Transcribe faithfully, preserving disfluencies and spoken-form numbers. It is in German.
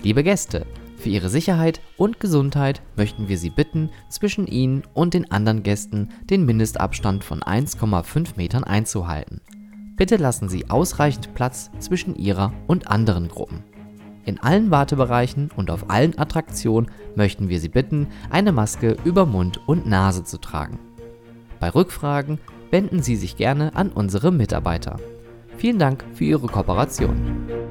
Liebe Gäste, für Ihre Sicherheit und Gesundheit möchten wir Sie bitten, zwischen Ihnen und den anderen Gästen den Mindestabstand von eins Komma fünf Metern einzuhalten. Bitte lassen Sie ausreichend Platz zwischen Ihrer und anderen Gruppen. In allen Wartebereichen und auf allen Attraktionen möchten wir Sie bitten, eine Maske über Mund und Nase zu tragen. Bei Rückfragen wenden Sie sich gerne an unsere Mitarbeiter. Vielen Dank für Ihre Kooperation.